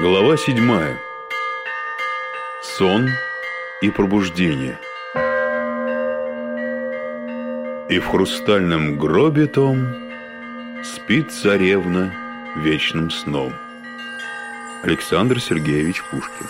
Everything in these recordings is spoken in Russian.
Глава 7. Сон и пробуждение. И в хрустальном гробе том спит царевна вечным сном. Александр Сергеевич Пушкин.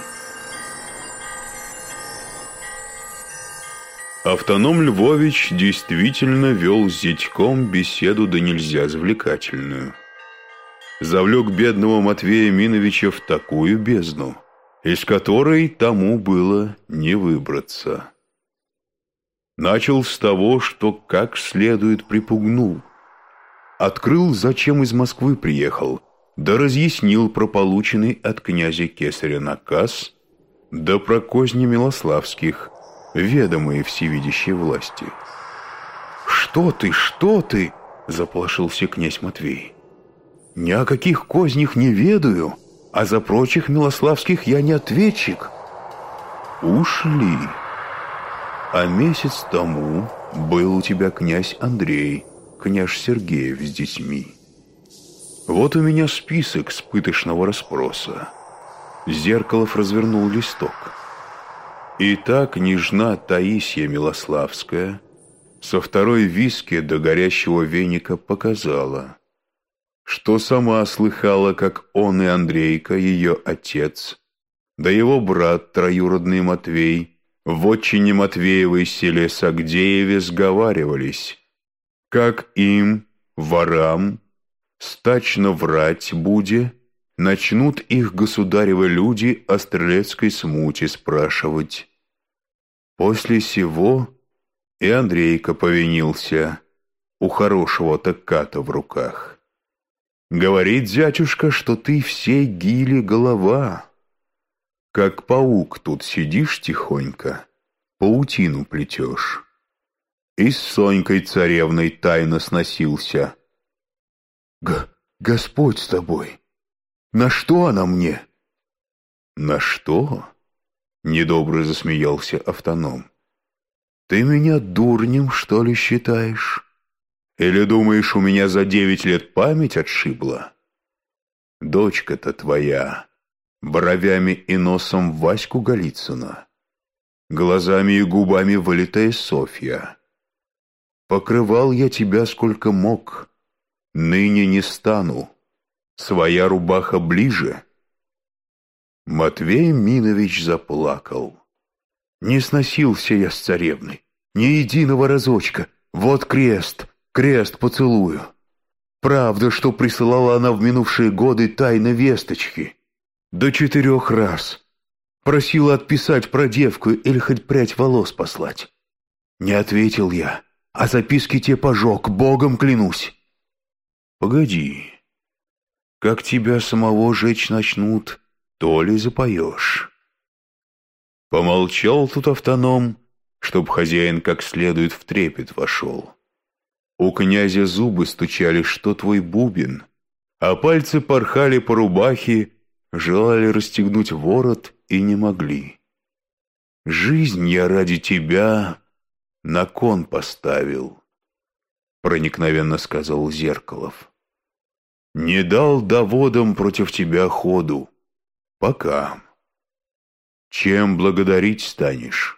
Автоном Львович действительно вел с зятьком беседу да нельзя завлекательную. Завлек бедного Матвея Миновича в такую бездну, из которой тому было не выбраться. Начал с того, что как следует припугнул. Открыл, зачем из Москвы приехал, да разъяснил про полученный от князя Кесаря наказ, да про козни Милославских, ведомые всевидящей власти. «Что ты?» — заполошился князь Матвей. «Ни о каких кознях не ведаю, а за прочих Милославских я не ответчик». «Ушли. А месяц тому был у тебя князь Андрей, княж Сергеев с детьми. Вот у меня список с пытошного расспроса». Зеркалов развернул листок. И так княжна Таисия Милославская со второй виски до горящего веника показала, что сама слыхала, как он и Андрейка, ее отец, да его брат троюродный Матвей, в отчине Матвеевой селе Сагдееве сговаривались, как им, ворам, стачно врать буде, начнут их государевы люди о стрелецкой смуте спрашивать. После сего и Андрейка повинился, у хорошего таката в руках. Говорит зятюшка, что ты всей гиле голова. Как паук тут сидишь тихонько, паутину плетешь. И с Сонькой царевной тайно сносился. Господь с тобой! На что она мне?» «На что?» — недобро засмеялся автоном. «Ты меня дурнем, что ли, считаешь? Или думаешь, у меня за 9 лет память отшибла? Дочка-то твоя, бровями и носом Ваську Голицына, глазами и губами вылитая Софья. Покрывал я тебя сколько мог, ныне не стану. Своя рубаха ближе». Матвей Минович заплакал. «Не сносился я с царевной, ни единого разочка. Вот крест поцелую. Правда, что присылала она в минувшие годы тайно весточки. До 4 раз. Просила отписать про девку или хоть прядь волос послать. Не ответил я, а записки те пожег, Богом клянусь». «Погоди. Как тебя самого жечь начнут, то ли запоешь». Помолчал тут автоном, чтоб хозяин как следует в трепет вошел. У князя зубы стучали, что твой бубен, а пальцы порхали по рубахе, желали расстегнуть ворот и не могли. «Жизнь я ради тебя на кон поставил», — проникновенно сказал Зеркалов. «Не дал доводам против тебя ходу. Пока. Чем благодарить станешь?»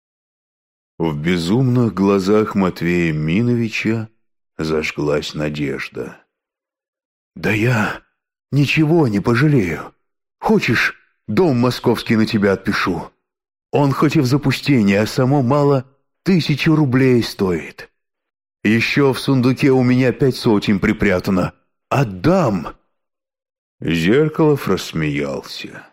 В безумных глазах Матвея Миновича зажглась надежда. «Да я ничего не пожалею. Хочешь, дом московский на тебя отпишу? Он хоть и в запустении, а само мало 1000 рублей стоит. Еще в сундуке у меня 500 припрятано. Отдам!» Зеркалов рассмеялся.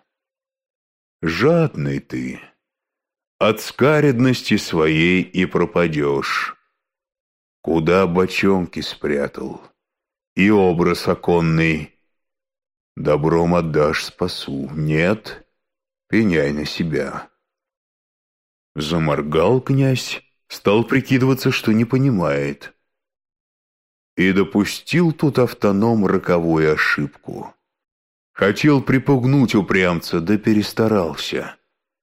«Жадный ты. От скаредности своей и пропадешь. Куда бочонки спрятал? И образ оконный. Добром отдашь, спасу. Нет, пеняй на себя». Заморгал князь, стал прикидываться, что не понимает. И допустил тут автоном роковую ошибку. Хотел припугнуть упрямца, да перестарался.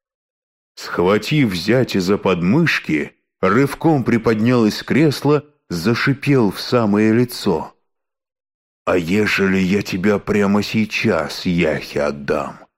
Схватив зятя за подмышки, рывком приподнял из кресла, зашипел в самое лицо. «А ежели я тебя прямо сейчас яхе отдам,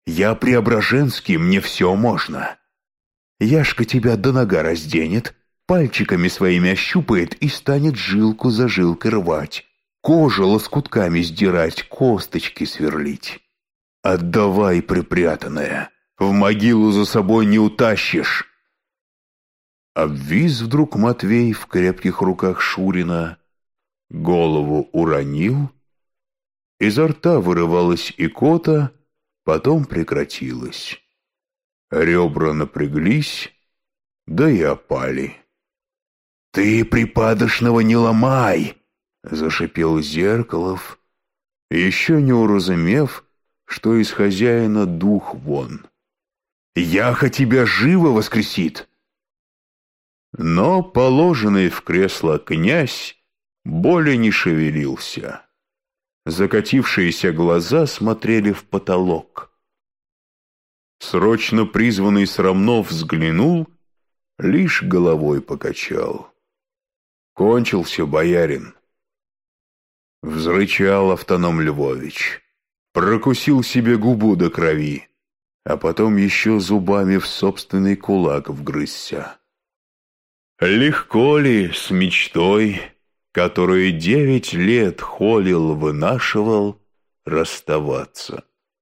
Я преображенский, мне все можно. Яшка тебя до нога разденет, пальчиками своими ощупает и станет жилку за жилкой рвать, кожу лоскутками сдирать, косточки сверлить. Отдавай припрятанное, в могилу за собой не утащишь. Обвис вдруг Матвей в крепких руках Шурина, голову уронил, изо рта вырывалась икота, потом прекратилась. Ребра напряглись, да и опали. «Ты припадочного не ломай!» — зашипел Зеркалов, еще не уразумев, что из хозяина дух вон. «Яха тебя живо воскресит!» Но положенный в кресло князь более не шевелился. Закатившиеся глаза смотрели в потолок. Срочно призванный Срамнов взглянул, лишь головой покачал. «Кончился, боярин!» Взрычал Автоном Львович, прокусил себе губу до крови, а потом еще зубами в собственный кулак вгрызся. Легко ли с мечтой, которую 9 лет холил, вынашивал, расставаться?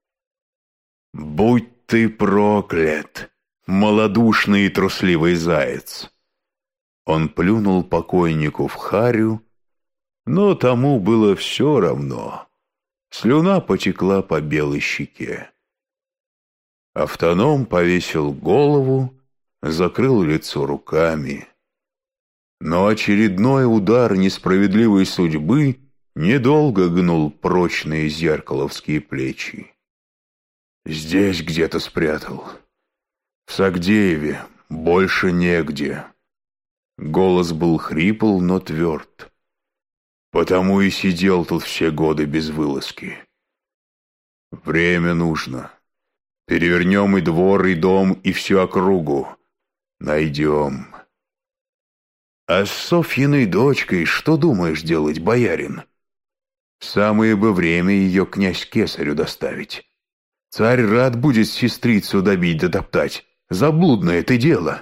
Будь ты проклят, малодушный и трусливый заяц! Он плюнул покойнику в харю, но тому было все равно. Слюна потекла по белой щеке. Автоном повесил голову, закрыл лицо руками. Но очередной удар несправедливой судьбы недолго гнул прочные зеркаловские плечи. «Здесь где-то спрятал. В Сагдееве, больше негде». Голос был хрипл, но тверд. «Потому и сидел тут все годы без вылазки. Время нужно. Перевернем и двор, и дом, и всю округу. Найдем». «А с Софьиной дочкой что думаешь делать, боярин?» «Самое бы время ее князь Кесарю доставить. Царь рад будет сестрицу добить да топтать. Заблудное это дело».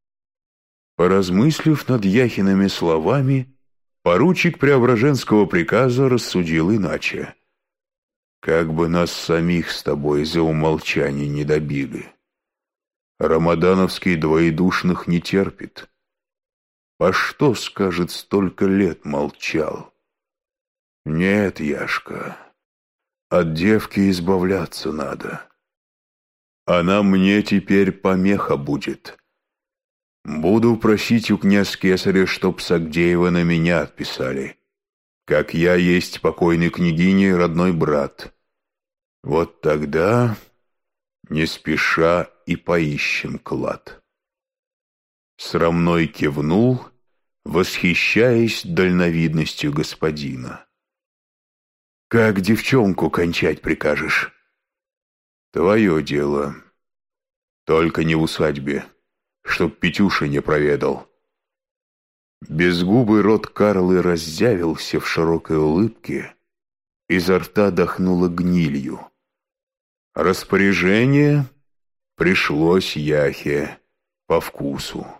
Поразмыслив над Яхиными словами, поручик Преображенского приказа рассудил иначе. «Как бы нас самих с тобой за умолчание не добили. Рамадановский двоедушных не терпит. А что, скажет, столько лет молчал? Нет, Яшка, от девки избавляться надо. Она мне теперь помеха будет. Буду просить у князь Кесаря, чтоб Сагдеева на меня отписали, как я есть покойной княгине родной брат. Вот тогда не спеша и поищем клад». Срамной кивнул, восхищаясь дальновидностью господина. «Как девчонку кончать прикажешь?» «Твое дело. Только не в усадьбе, чтоб Петюша не проведал». Безгубый рот Карлы раззявился в широкой улыбке, изо рта дохнуло гнилью. Распоряжение пришлось Яхе по вкусу.